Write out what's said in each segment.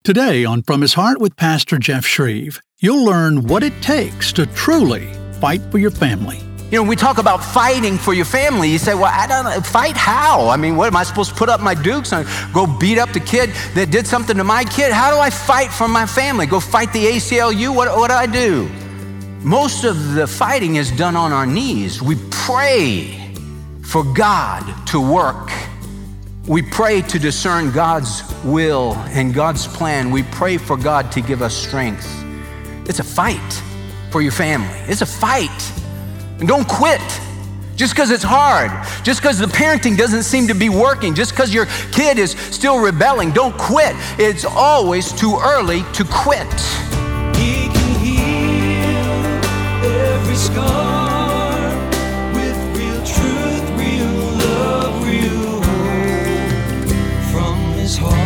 Today on From His Heart with Pastor Jeff Shreve, you'll learn what it takes to truly fight for your family. You know, we talk about fighting for your family. You say, well, I don't know, fight how? I mean, what am I supposed to put up my dukes and go beat up the kid that did something to my kid? How do I fight for my family? Go fight the ACLU? What do I do? Most of the fighting is done on our knees. We pray for God to work. We pray to discern God's will and God's plan. We pray for God to give us strength. It's a fight for your family. It's a fight. And don't quit just because it's hard, just because the parenting doesn't seem to be working, just because your kid is still rebelling. Don't quit. It's always too early to quit. He can heal every scar with real truth, real love, real hope from His heart.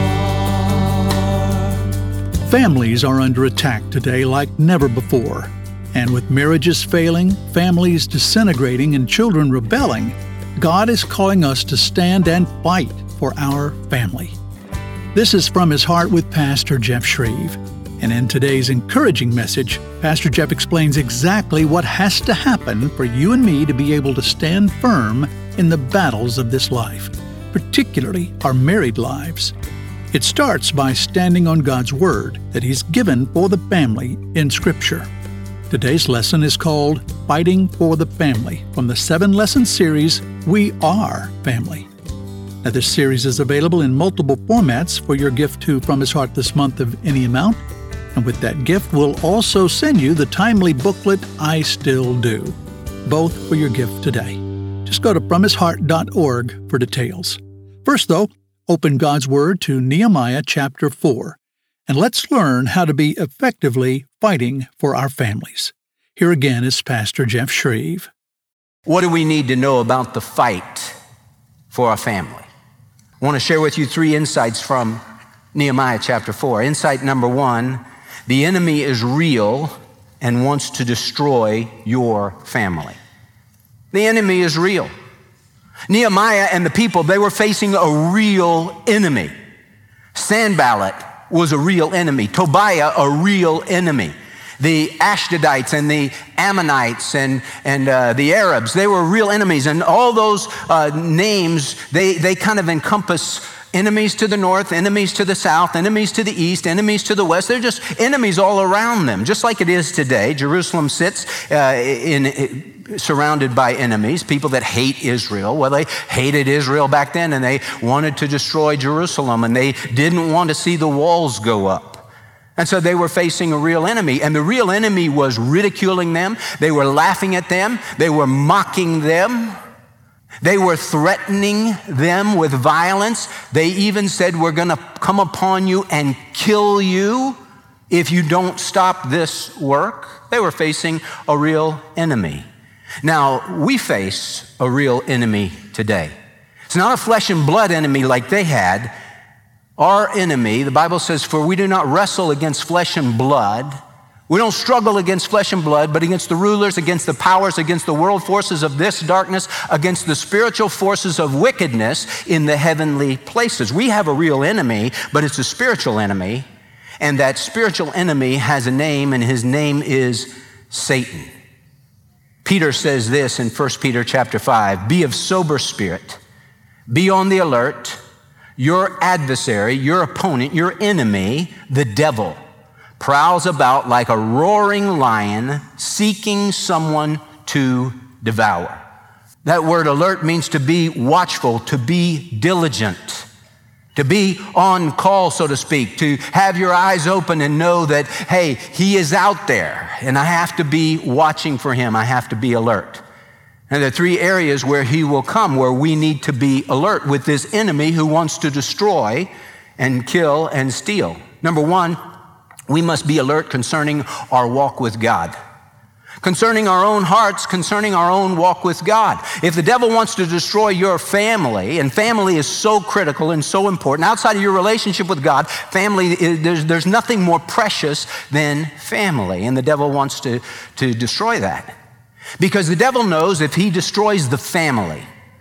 Families are under attack today like never before. And with marriages failing, families disintegrating, and children rebelling, God is calling us to stand and fight for our family. This is From His Heart with Pastor Jeff Shreve. And in today's encouraging message, Pastor Jeff explains exactly what has to happen for you and me to be able to stand firm in the battles of this life, particularly our married lives. It starts by standing on God's Word that He's given for the family in Scripture. Today's lesson is called Fighting for the Family from the 7-lesson series, We Are Family. Now, this series is available in multiple formats for your gift to From His Heart this month of any amount. And with that gift, we'll also send you the timely booklet, I Still Do, both for your gift today. Just go to FromHisHeart.org for details. First, though, open God's Word to Nehemiah chapter 4. And let's learn how to be effectively fighting for our families. Here again is Pastor Jeff Shreve. What do we need to know about the fight for our family? I want to share with you 3 insights from Nehemiah chapter 4. Insight number 1, the enemy is real and wants to destroy your family. The enemy is real. Nehemiah and the people, they were facing a real enemy. Sanballat was a real enemy. Tobiah, a real enemy. The Ashdodites and the Ammonites and the Arabs, they were real enemies. And all those names, they kind of encompass enemies to the north, enemies to the south, enemies to the east, enemies to the west. They're just enemies all around them, just like it is today. Jerusalem sits surrounded by enemies, people that hate Israel. Well, they hated Israel back then, and they wanted to destroy Jerusalem, and they didn't want to see the walls go up. And so they were facing a real enemy, and the real enemy was ridiculing them. They were laughing at them. They were mocking them. They were threatening them with violence. They even said, we're going to come upon you and kill you if you don't stop this work. They were facing a real enemy. Now, we face a real enemy today. It's not a flesh and blood enemy like they had. Our enemy, the Bible says, for we do not wrestle against flesh and blood. We don't struggle against flesh and blood, but against the rulers, against the powers, against the world forces of this darkness, against the spiritual forces of wickedness in the heavenly places. We have a real enemy, but it's a spiritual enemy. And that spiritual enemy has a name, and his name is Satan. Peter says this in 1 Peter chapter 5, be of sober spirit, be on the alert. Your adversary, your opponent, your enemy, the devil, prowls about like a roaring lion seeking someone to devour. That word alert means to be watchful, to be diligent, to be on call, so to speak, to have your eyes open and know that, hey, he is out there and I have to be watching for him. I have to be alert. And there are 3 areas where he will come, where we need to be alert with this enemy who wants to destroy and kill and steal. Number 1, we must be alert concerning our walk with God. Concerning our own hearts, concerning our own walk with God. If the devil wants to destroy your family, and family is so critical and so important, outside of your relationship with God, family, there's nothing more precious than family, and the devil wants to destroy that. Because the devil knows if he destroys the family,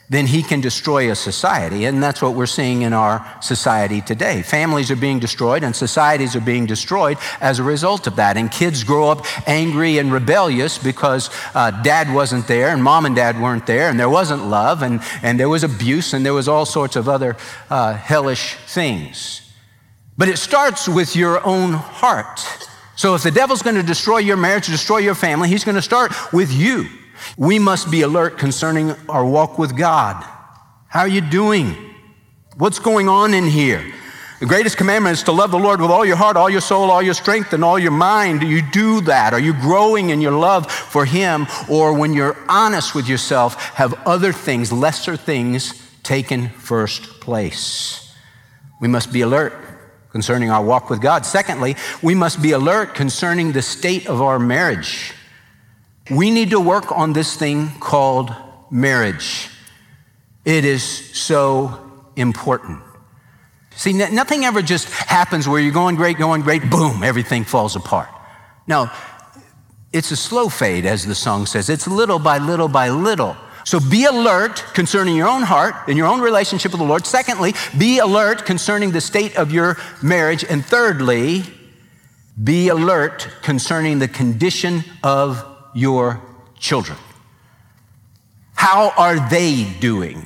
then he can destroy a society. And that's what we're seeing in our society today. Families are being destroyed and societies are being destroyed as a result of that. And kids grow up angry and rebellious because dad wasn't there and mom and dad weren't there and there wasn't love and there was abuse and there was all sorts of other hellish things. But it starts with your own heart. So if the devil's going to destroy your marriage, destroy your family, he's going to start with you. We must be alert concerning our walk with God. How are you doing? What's going on in here? The greatest commandment is to love the Lord with all your heart, all your soul, all your strength, and all your mind. Do you do that? Are you growing in your love for him? Or when you're honest with yourself, have other things, lesser things, taken first place? We must be alert concerning our walk with God. Secondly, we must be alert concerning the state of our marriage. We need to work on this thing called marriage. It is so important. See, nothing ever just happens where you're going great, boom, everything falls apart. No, it's a slow fade, as the song says. It's little by little by little. So be alert concerning your own heart and your own relationship with the Lord. Secondly, be alert concerning the state of your marriage. And thirdly, be alert concerning the condition of your children. How are they doing?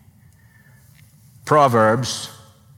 Proverbs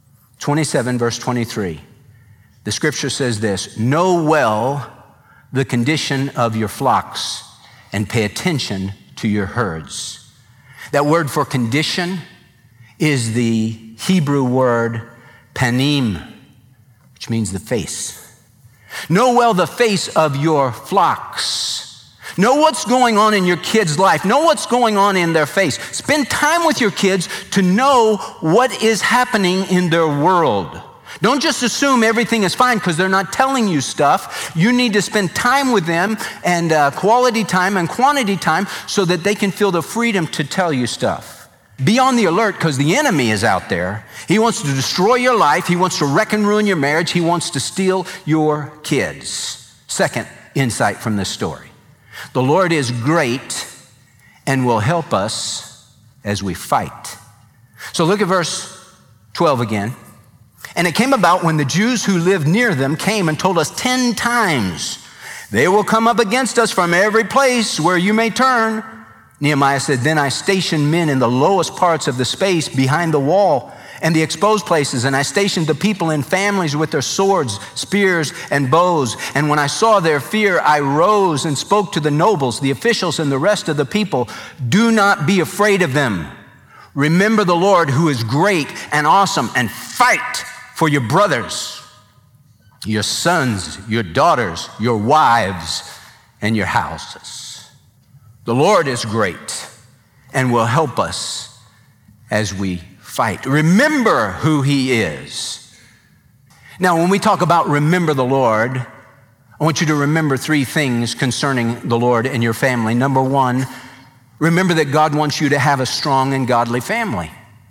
27, verse 23. The scripture says this: know well the condition of your flocks and pay attention to your herds. That word for condition is the Hebrew word panim, which means the face. Know well the face of your flocks. Know what's going on in your kids' life. Know what's going on in their face. Spend time with your kids to know what is happening in their world. Don't just assume everything is fine because they're not telling you stuff. You need to spend time with them, and quality time and quantity time, so that they can feel the freedom to tell you stuff. Be on the alert because the enemy is out there. He wants to destroy your life. He wants to wreck and ruin your marriage. He wants to steal your kids. Second insight from this story: the Lord is great and will help us as we fight. So look at verse 12 again. And it came about when the Jews who lived near them came and told us 10 times, they will come up against us from every place where you may turn. Nehemiah said, then I stationed men in the lowest parts of the space behind the wall and the exposed places, and I stationed the people in families with their swords, spears, and bows. And when I saw their fear, I rose and spoke to the nobles, the officials, and the rest of the people. Do not be afraid of them. Remember the Lord, who is great and awesome, and fight for your brothers, your sons, your daughters, your wives, and your houses. The Lord is great and will help us as we fight. Remember who he is. Now, when we talk about remember the Lord, I want you to remember 3 things concerning the Lord and your family. Number 1, remember that God wants you to have a strong and godly family.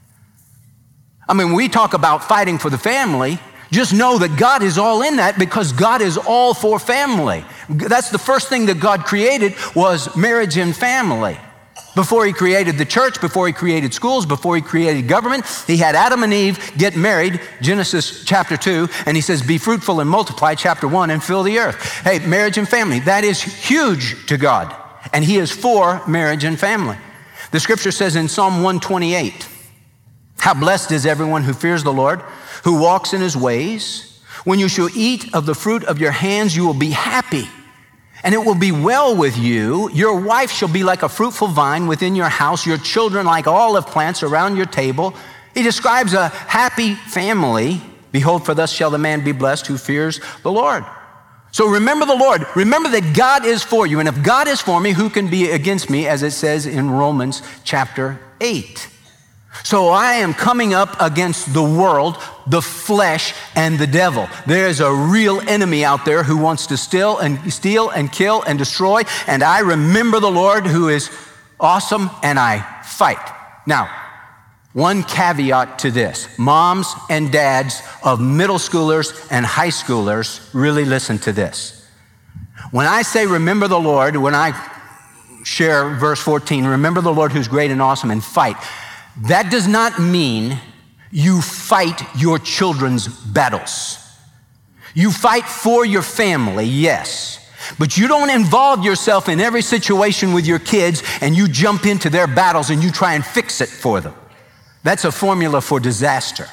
I mean, when we talk about fighting for the family, just know that God is all in that, because God is all for family. That's the first thing that God created, was marriage and family. Before he created the church, before he created schools, before he created government, he had Adam and Eve get married, Genesis chapter 2, and he says, be fruitful and multiply, chapter 1, and fill the earth. Hey, marriage and family, that is huge to God, and he is for marriage and family. The scripture says in Psalm 128, how blessed is everyone who fears the Lord, who walks in his ways. When you shall eat of the fruit of your hands, you will be happy, and it will be well with you. Your wife shall be like a fruitful vine within your house, your children like olive plants around your table. He describes a happy family. Behold, for thus shall the man be blessed who fears the Lord. So remember the Lord. Remember that God is for you. And if God is for me, who can be against me, as it says in Romans chapter 8. So I am coming up against the world, the flesh, and the devil. There's a real enemy out there who wants to steal and kill and destroy. And I remember the Lord, who is awesome, and I fight. Now, one caveat to this. Moms and dads of middle schoolers and high schoolers, really listen to this. When I say remember the Lord, when I share verse 14, remember the Lord who's great and awesome, and fight, That does not mean you fight your children's battles. You fight for your family, yes, but you don't involve yourself in every situation with your kids and you jump into their battles and you try and fix it for them. That's a formula for disaster.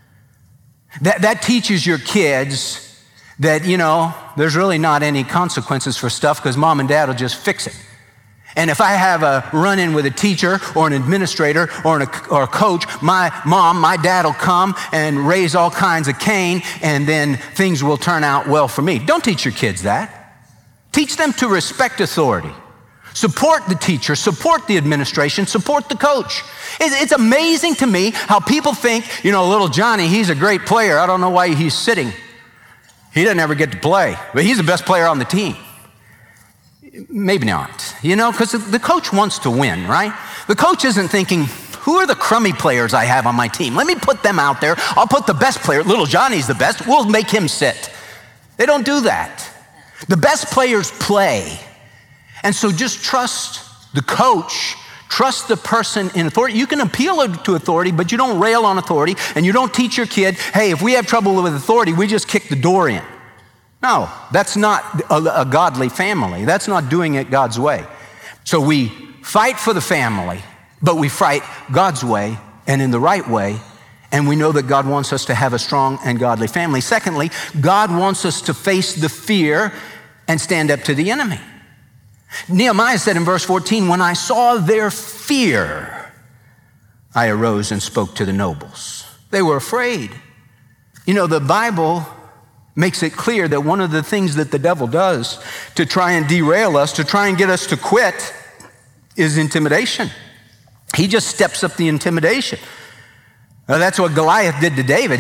That teaches your kids that, there's really not any consequences for stuff because mom and dad will just fix it. And if I have a run-in with a teacher or an administrator or a coach, my mom, my dad will come and raise all kinds of Cain, and then things will turn out well for me. Don't teach your kids that. Teach them to respect authority. Support the teacher, support the administration, support the coach. It's amazing to me how people think, little Johnny, he's a great player. I don't know why he's sitting. He doesn't ever get to play, but he's the best player on the team. Maybe not, because the coach wants to win, right? The coach isn't thinking, who are the crummy players I have on my team? Let me put them out there. I'll put the best player. Little Johnny's the best. We'll make him sit. They don't do that. The best players play. And so just trust the coach, trust the person in authority. You can appeal to authority, but you don't rail on authority, and you don't teach your kid, hey, if we have trouble with authority, we just kick the door in. No, that's not a godly family. That's not doing it God's way. So we fight for the family, but we fight God's way and in the right way, and we know that God wants us to have a strong and godly family. Secondly, God wants us to face the fear and stand up to the enemy. Nehemiah said in verse 14, when I saw their fear, I arose and spoke to the nobles. They were afraid. The Bible makes it clear that one of the things that the devil does to try and derail us, to try and get us to quit, is intimidation. He just steps up the intimidation. That's what Goliath did to David.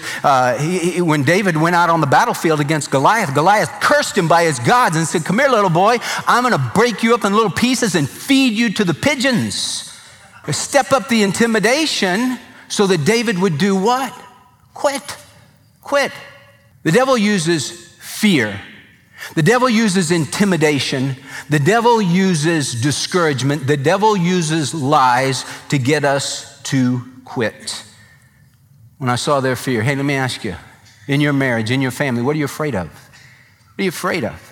When David went out on the battlefield against Goliath, Goliath cursed him by his gods and said, come here, little boy, I'm going to break you up in little pieces and feed you to the pigeons. Step up the intimidation so that David would do what? Quit. The devil uses fear. The devil uses intimidation. The devil uses discouragement. The devil uses lies to get us to quit. When I saw their fear, hey, let me ask you, in your marriage, in your family, what are you afraid of? What are you afraid of?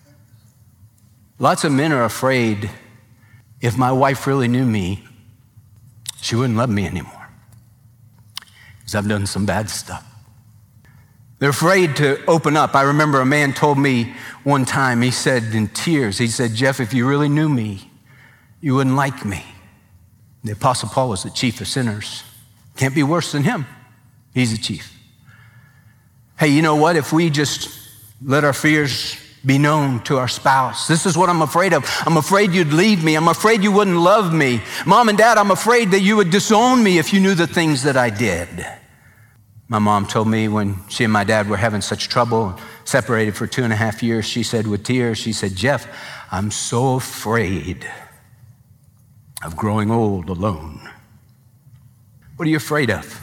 Lots of men are afraid if my wife really knew me, she wouldn't love me anymore because I've done some bad stuff. They're afraid to open up. I remember a man told me one time, he said in tears, he said, Jeff, if you really knew me, you wouldn't like me. The Apostle Paul was the chief of sinners. Can't be worse than him. He's the chief. Hey, you know what? If we just let our fears be known to our spouse, this is what I'm afraid of. I'm afraid you'd leave me. I'm afraid you wouldn't love me. Mom and Dad, I'm afraid that you would disown me if you knew the things that I did. My mom told me when she and my dad were having such trouble, separated for 2.5 years, she said with tears, she said, Jeff, I'm so afraid of growing old alone. What are you afraid of?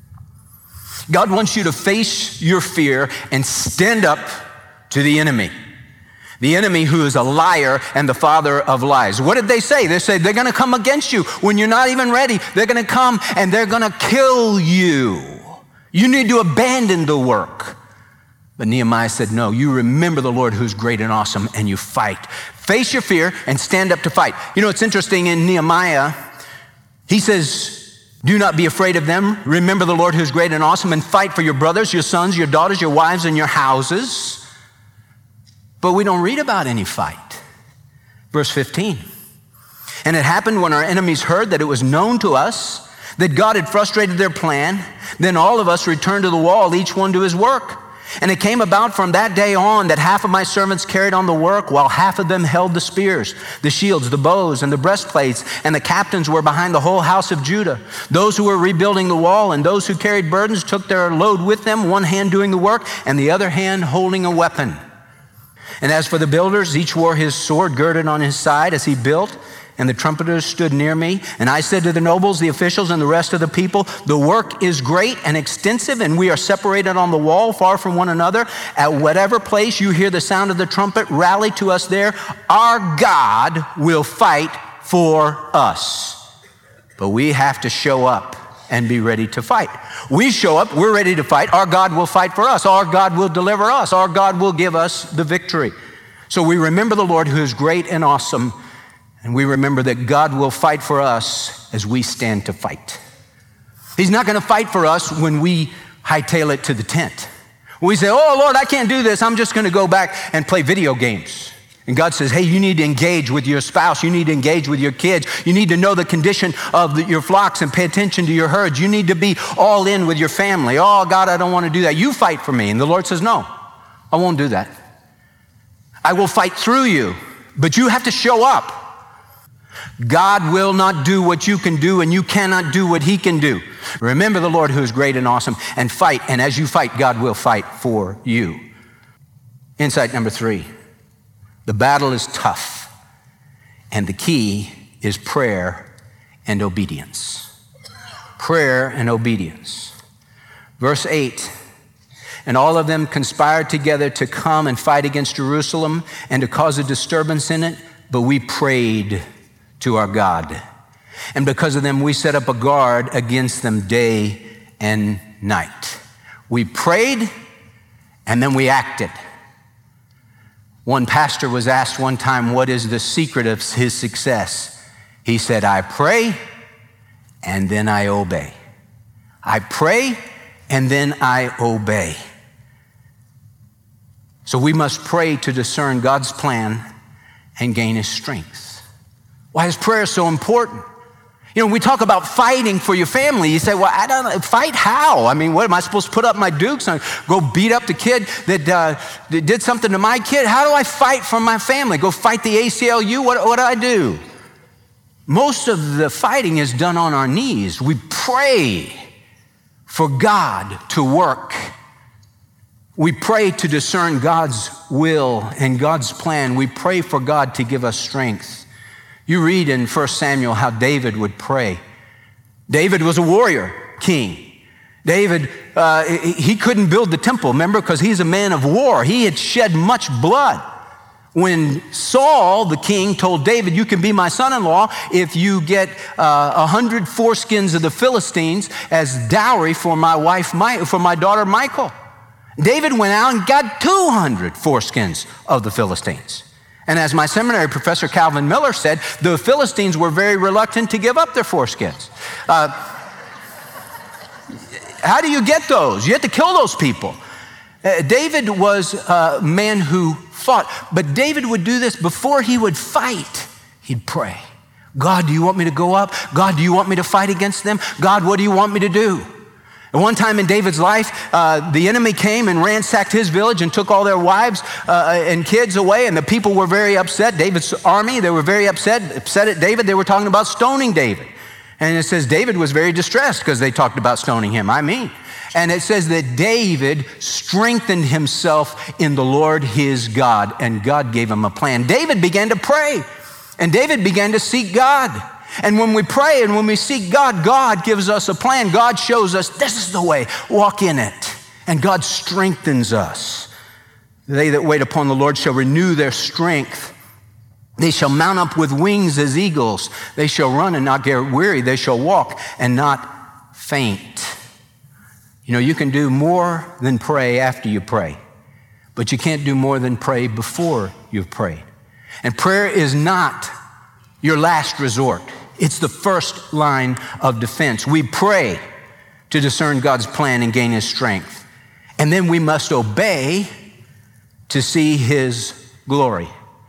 God wants you to face your fear and stand up to the enemy. The enemy who is a liar and the father of lies. What did they say? They said they're going to come against you when you're not even ready. They're going to come and they're going to kill you. You need to abandon the work. But Nehemiah said, no, you remember the Lord who's great and awesome, and you fight. Face your fear and stand up to fight. It's interesting in Nehemiah, he says, do not be afraid of them. Remember the Lord who's great and awesome, and fight for your brothers, your sons, your daughters, your wives, and your houses. But we don't read about any fight. Verse 15. And it happened when our enemies heard that it was known to us that God had frustrated their plan, then all of us returned to the wall, each one to his work. And it came about from that day on that half of my servants carried on the work, while half of them held the spears, the shields, the bows, and the breastplates, and the captains were behind the whole house of Judah. Those who were rebuilding the wall and those who carried burdens took their load with them, one hand doing the work and the other hand holding a weapon. And as for the builders, each wore his sword girded on his side as he built, and the trumpeters stood near me. And I said to the nobles, the officials, and the rest of the people, the work is great and extensive, and we are separated on the wall, far from one another. At whatever place you hear the sound of the trumpet, rally to us there. Our God will fight for us. But we have to show up and be ready to fight. We show up, we're ready to fight. Our God will fight for us. Our God will deliver us. Our God will give us the victory. So we remember the Lord who is great and awesome, and we remember that God will fight for us as we stand to fight. He's not going to fight for us when we hightail it to the tent. We say, oh, Lord, I can't do this. I'm just going to go back and play video games. And God says, hey, you need to engage with your spouse. You need to engage with your kids. You need to know the condition of your flocks and pay attention to your herds. You need to be all in with your family. Oh, God, I don't want to do that. You fight for me. And the Lord says, no, I won't do that. I will fight through you, but you have to show up. God will not do what you can do, and you cannot do what he can do. Remember the Lord who is great and awesome, and fight. And as you fight, God will fight for you. Insight number 3. The battle is tough, and the key is prayer and obedience. Prayer and obedience. Verse 8, and all of them conspired together to come and fight against Jerusalem and to cause a disturbance in it, but we prayed to our God. And because of them, we set up a guard against them day and night. We prayed, and then we acted. One pastor was asked one time, what is the secret of his success? He said, I pray, and then I obey. I pray, and then I obey. So we must pray to discern God's plan and gain his strength. Why is prayer so important? You know, we talk about fighting for your family. You say, well, I don't know, fight how? I mean, what, am I supposed to put up my dukes and go beat up the kid that did something to my kid? How do I fight for my family? Go fight the ACLU? What do I do? Most of the fighting is done on our knees. We pray for God to work. We pray to discern God's will and God's plan. We pray for God to give us strength. You read in 1 Samuel how David would pray. David was a warrior king. David, he couldn't build the temple, remember, because he's a man of war. He had shed much blood. When Saul, the king, told David, you can be my son-in-law if you get 100 foreskins of the Philistines as dowry for my daughter Michal. David went out and got 200 foreskins of the Philistines. And as my seminary professor Calvin Miller said, the Philistines were very reluctant to give up their foreskins. How do you get those? You have to kill those people. David was a man who fought, but David would do this before he would fight. He'd pray. God, do you want me to go up? God, do you want me to fight against them? God, what do you want me to do? At one time in David's life, the enemy came and ransacked his village and took all their wives and kids away, and the people were very upset. David's army, they were very upset at David. They were talking about stoning David. And it says David was very distressed because they talked about stoning him. And it says that David strengthened himself in the Lord his God, and God gave him a plan. David began to pray, and David began to seek God. And when we pray and when we seek God, God gives us a plan. God shows us this is the way, walk in it. And God strengthens us. They that wait upon the Lord shall renew their strength. They shall mount up with wings as eagles. They shall run and not get weary. They shall walk and not faint. You know, you can do more than pray after you pray, but you can't do more than pray before you've prayed. And prayer is not your last resort. It's the first line of defense. We pray to discern God's plan and gain his strength. And then we must obey to see his glory.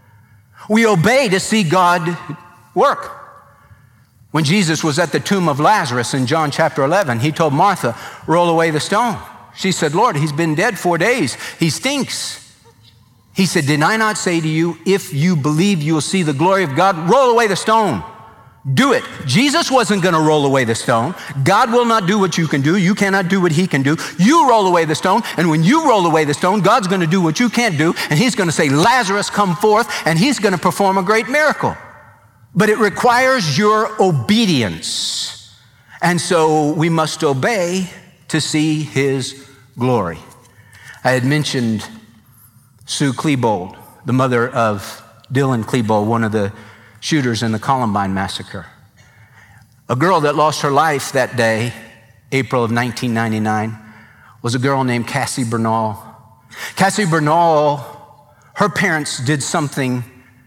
We obey to see God work. When Jesus was at the tomb of Lazarus in John chapter 11, he told Martha, roll away the stone. She said, Lord, he's been dead 4 days. He stinks. He said, did I not say to you, if you believe you will see the glory of God, roll away the stone. Do it. Jesus wasn't going to roll away the stone. God will not do what you can do. You cannot do what he can do. You roll away the stone, and when you roll away the stone, God's going to do what you can't do, and he's going to say, Lazarus, come forth, and he's going to perform a great miracle. But it requires your obedience. And so we must obey to see his glory. I had mentioned Sue Klebold, the mother of Dylan Klebold, one of the shooters in the Columbine massacre. A girl that lost her life that day, April of 1999, was a girl named Cassie Bernal. Cassie Bernal, her parents did something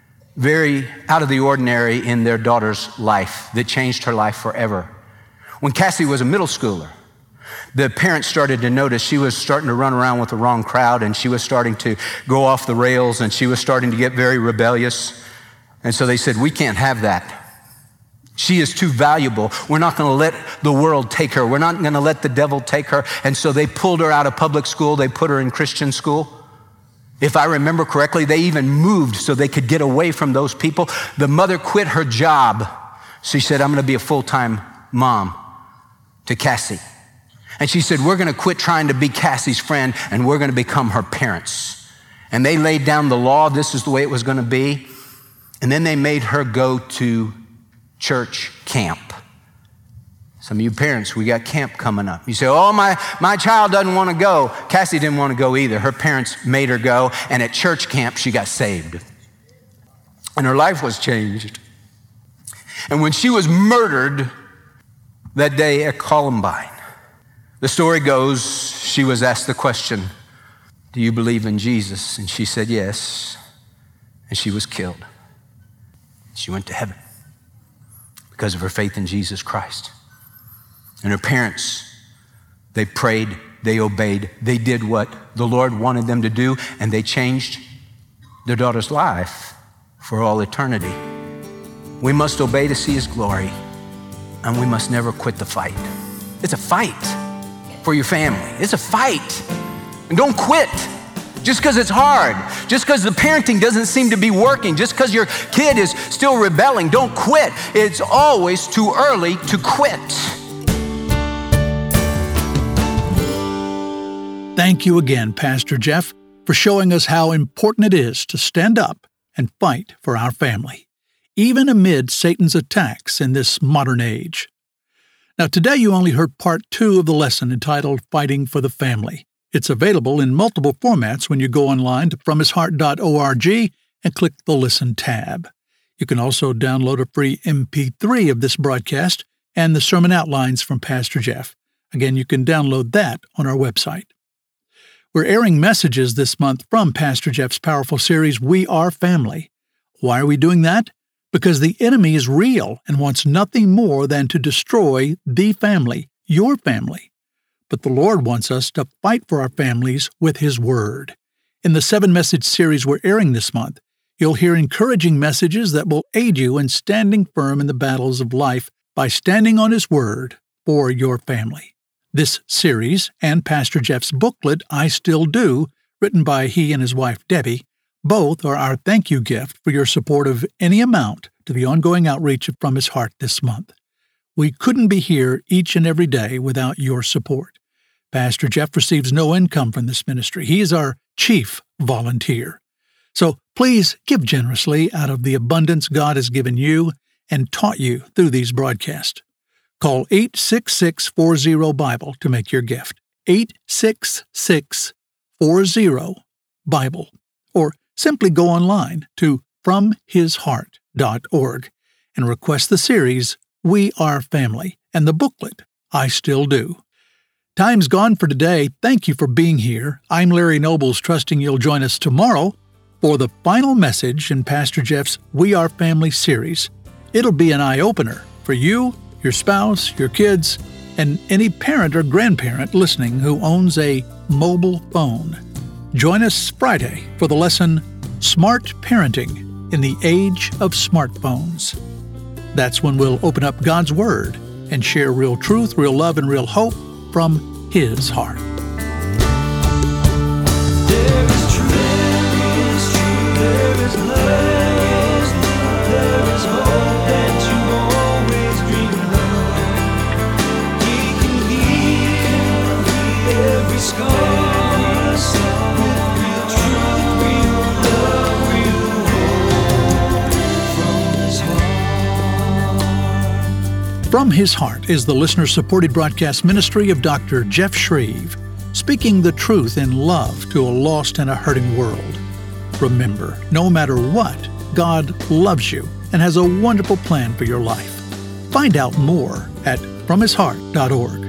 very out of the ordinary in their daughter's life that changed her life forever. When Cassie was a middle schooler, the parents started to notice she was starting to run around with the wrong crowd, and she was starting to go off the rails, and she was starting to get very rebellious. And so they said, we can't have that. She is too valuable. We're not going to let the world take her. We're not going to let the devil take her. And so they pulled her out of public school. They put her in Christian school. If I remember correctly, they even moved so they could get away from those people. The mother quit her job. She said, I'm going to be a full-time mom to Cassie. And she said, we're going to quit trying to be Cassie's friend, and we're going to become her parents. And they laid down the law. This is the way it was going to be. And then they made her go to church camp. Some of you parents, we got camp coming up. You say, oh, my child doesn't want to go. Cassie didn't want to go either. Her parents made her go, and at church camp, she got saved. And her life was changed. And when she was murdered that day at Columbine, the story goes, she was asked the question, do you believe in Jesus? And she said yes, and she was killed. She went to heaven because of her faith in Jesus Christ. And her parents, they prayed, they obeyed, they did what the Lord wanted them to do, and they changed their daughter's life for all eternity. We must obey to see His glory, and we must never quit the fight. It's a fight for your family. It's a fight. And don't quit just because it's hard, just because the parenting doesn't seem to be working, just because your kid is still rebelling. Don't quit. It's always too early to quit. Thank you again, Pastor Jeff, for showing us how important it is to stand up and fight for our family, even amid Satan's attacks in this modern age. Now, today you only heard part 2 of the lesson entitled Fighting for the Family. It's available in multiple formats when you go online to fromhisheart.org and click the Listen tab. You can also download a free MP3 of this broadcast and the sermon outlines from Pastor Jeff. Again, you can download that on our website. We're airing messages this month from Pastor Jeff's powerful series, We Are Family. Why are we doing that? Because the enemy is real and wants nothing more than to destroy the family, your family. But the Lord wants us to fight for our families with His Word. In the 7-message series we're airing this month, you'll hear encouraging messages that will aid you in standing firm in the battles of life by standing on His Word for your family. This series and Pastor Jeff's booklet, I Still Do, written by he and his wife Debbie, both are our thank you gift for your support of any amount to the ongoing outreach of From His Heart this month. We couldn't be here each and every day without your support. Pastor Jeff receives no income from this ministry. He is our chief volunteer. So please give generously out of the abundance God has given you and taught you through these broadcasts. Call 866-40-BIBLE to make your gift. 866-40-BIBLE. Or simply go online to fromhisheart.org and request the series, We Are Family, and the booklet, I Still Do. Time's gone for today. Thank you for being here. I'm Larry Nobles, trusting you'll join us tomorrow for the final message in Pastor Jeff's We Are Family series. It'll be an eye-opener for you, your spouse, your kids, and any parent or grandparent listening who owns a mobile phone. Join us Friday for the lesson, Smart Parenting in the Age of Smartphones. That's when we'll open up God's Word and share real truth, real love, and real hope from His heart. There is truth, there is love, there is hope that you always dreamed of. He can heal every scar with real truth, real love, real hope from His heart. From His Heart is the listener-supported broadcast ministry of Dr. Jeff Shreve, speaking the truth in love to a lost and a hurting world. Remember, no matter what, God loves you and has a wonderful plan for your life. Find out more at fromhisheart.org.